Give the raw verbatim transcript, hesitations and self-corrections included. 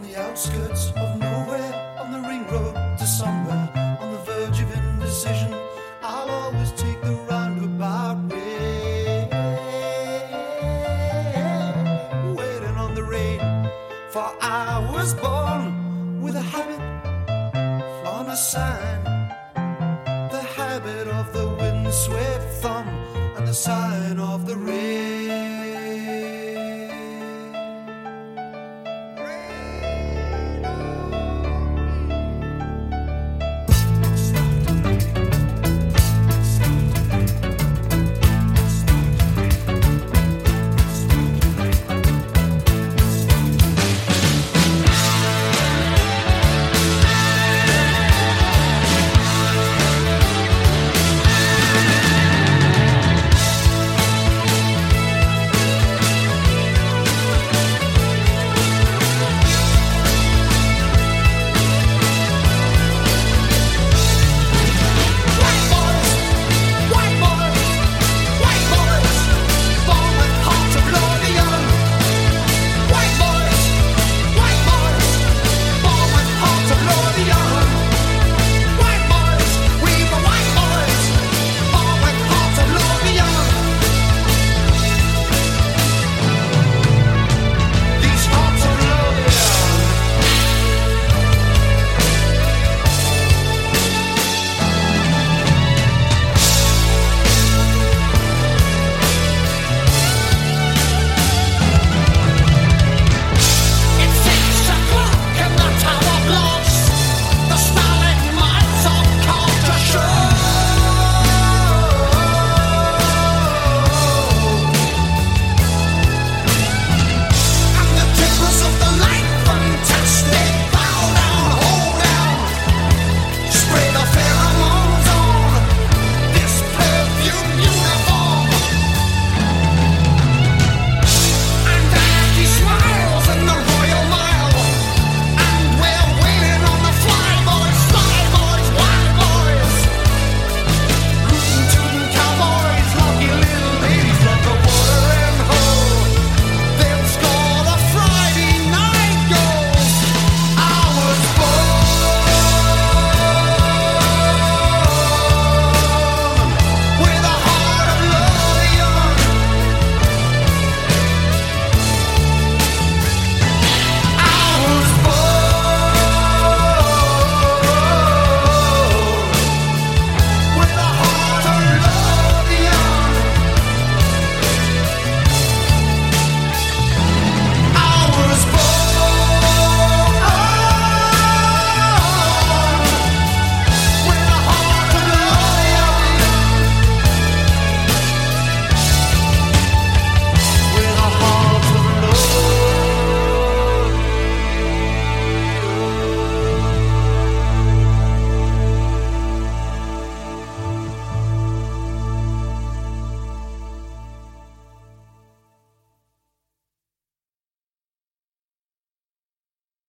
the outskirts of nowhere, on the ring road to somewhere, on the verge of indecision, I'll always take the roundabout way. Waiting on the rain, for I was born with a habit on a sign. The habit of the windswept thumb and the sign of the rain.